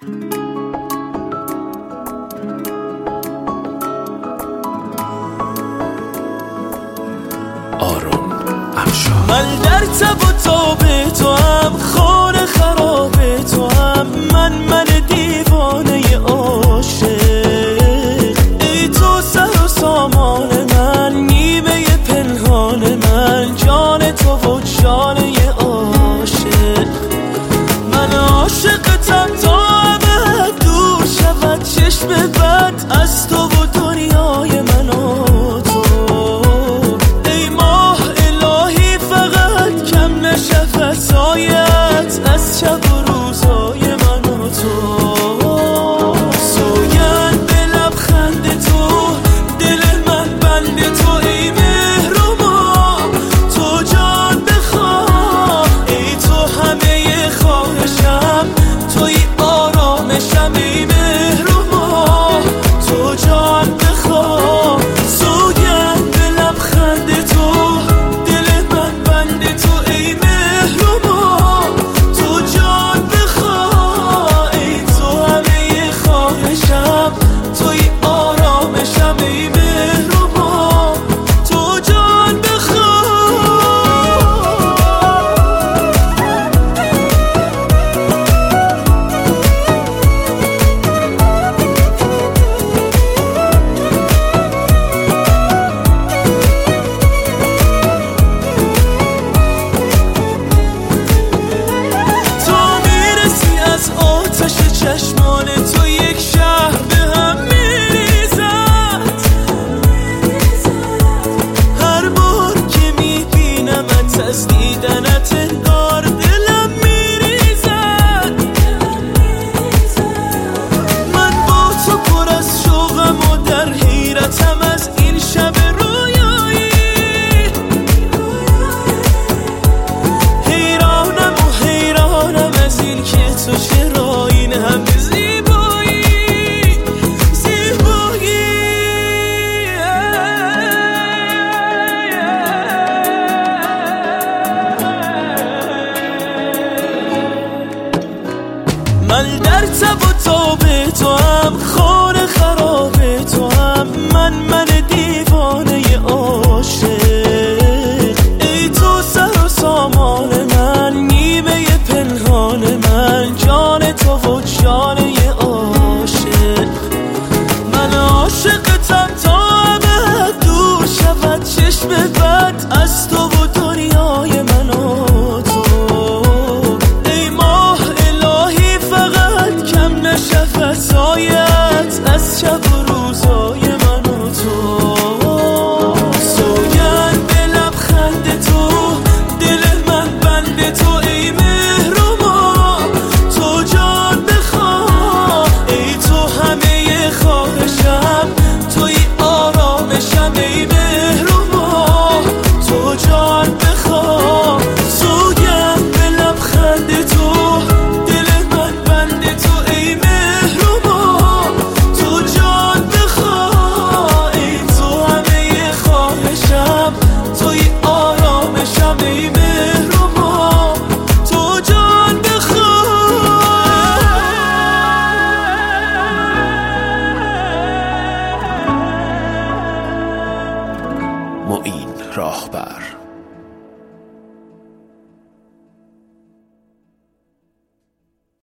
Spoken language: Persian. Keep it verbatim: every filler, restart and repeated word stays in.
آروم افشار. من در تب و تاب تو هم، خانه خراب تو هم، من من دیوانه عاشق. ای تو سر و سامان من، نیمه پنهان من، جان تو و جانه عاشق. من عاشقتم تا ابد دور شود چشم بد از تو و دنیای من و تو. ای ماه الهی فقط کم نشود سایت از شب و روزای من و تو. سوگند به لبخند تو، دل من بند تو. ای مهر و ماه تو جان بخواه، ای تو همه خواهشم، توی آرامشم. ای مهر و ماه تو جان بخواه. سوگند به لبخند تو، دل من بند تو. ای مهر و ماه تو جان بخواه، ای تو همه خواهشم، توی آرامشم. ای مهر و ماه تو جان بخواه. تا میرسی از آتش چشمان تو، یک شهر به هم میریزد. هر بار که میبینمت از دیدنت انگار دلم میریزد. من با تو پر از شوقم و در حیرتم از این شب رویایی. حیرانم و حیرانم از این که تو چرا این همه زیبایی زیبایی. من در تب و تاب تو هم، خانه خراب تو هم، من من